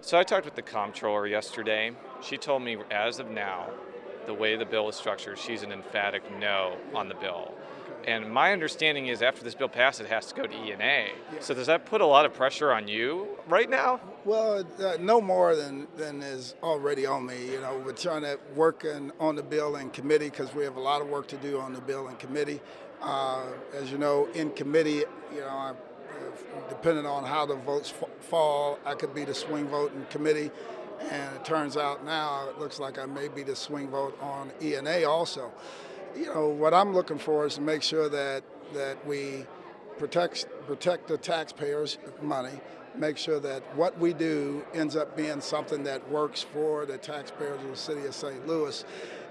So I talked with the comptroller yesterday. She told me as of now, the way the bill is structured, she's an emphatic no on the bill. Okay. And my understanding is after this bill passes, it has to go to E&A. Yeah. So does that put a lot of pressure on you right now? Well, no more than is already on me. You know, we're trying to work on the bill in committee because we have a lot of work to do on the bill in committee. As you know, in committee, depending on how the votes fall, I could be the swing vote in committee. And it turns out now it looks like I may be the swing vote on E&A also. You know, what I'm looking for is to make sure that we protect the taxpayers' money, make sure that what we do ends up being something that works for the taxpayers of the city of St. Louis,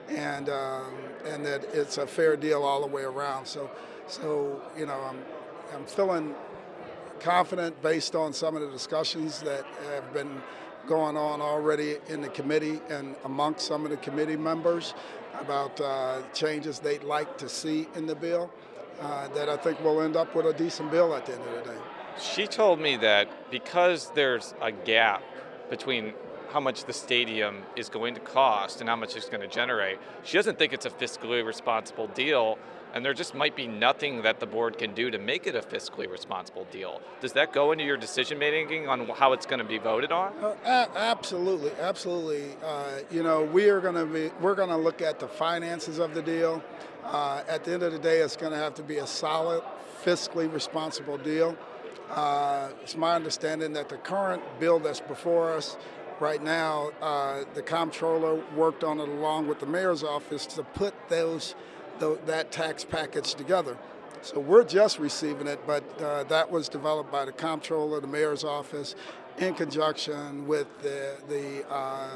and that it's a fair deal all the way around. So I'm feeling confident based on some of the discussions that have been going on already in the committee and amongst some of the committee members about changes they'd like to see in the bill, that I think we'll end up with a decent bill at the end of the day. She told me that because there's a gap between how much the stadium is going to cost and how much it's going to generate, she doesn't think it's a fiscally responsible deal, and there just might be nothing that the board can do to make it a fiscally responsible deal. Does that go into your decision making on how it's going to be voted on? Absolutely, absolutely. We're going to look at the finances of the deal. At the end of the day, it's going to have to be a solid, fiscally responsible deal. It's my understanding that the current bill that's before us right now, the comptroller worked on it along with the mayor's office to put that tax package together. So we're just receiving it, but that was developed by the comptroller, the mayor's office, in conjunction with the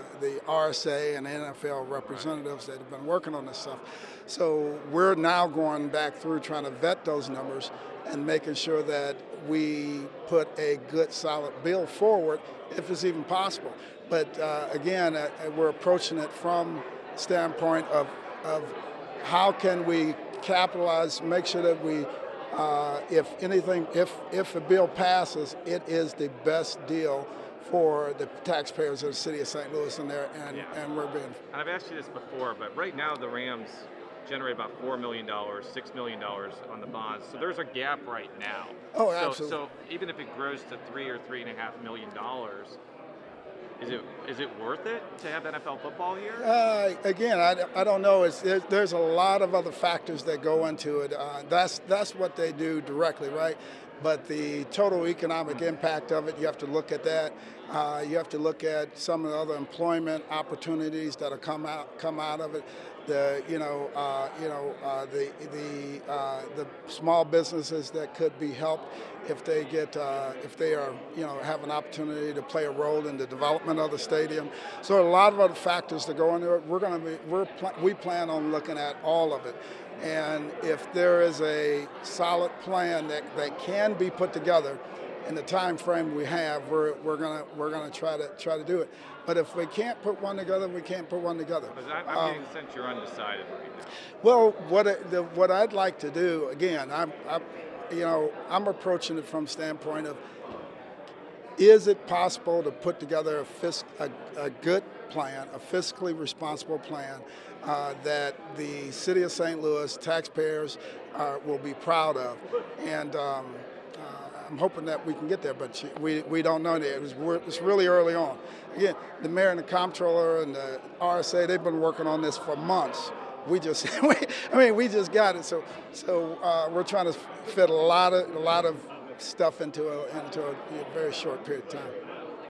RSA and NFL representatives that have been working on this stuff. So we're now going back through trying to vet those numbers and making sure that we put a good, solid bill forward, if it's even possible. But again, we're approaching it from the standpoint of how can we capitalize, make sure that we, if a bill passes, it is the best deal for the taxpayers of the city of St. Louis and we're being. And I've asked you this before, but right now the Rams generate about $4 million, $6 million on the bonds. So there's a gap right now. Oh, absolutely. So even if it grows to $3 or $3.5 million, is it worth it to have NFL football here? Again, I don't know. There's a lot of other factors that go into it. That's what they do directly, right? But the total economic impact of it, you have to look at that. You have to look at some of the other employment opportunities that will come out of it. The small businesses that could be helped if they have an opportunity to play a role in the development of the stadium. So a lot of other factors that go into it. We plan on looking at all of it. And if there is a solid plan that can be put together in the time frame we have, we're gonna try to do it. But if we can't put one together, we can't put one together. I'm getting the sense you're undecided right now. Well, what I'd like to do, again, I'm approaching it from the standpoint of, is it possible to put together a good plan, a fiscally responsible plan that the city of St. Louis taxpayers will be proud of? And I'm hoping that we can get there, but we don't know yet. It's really early on. Again, the mayor and the comptroller and the RSA, they've been working on this for months. We just got it. So we're trying to fit a lot of stuff into a very short period of time.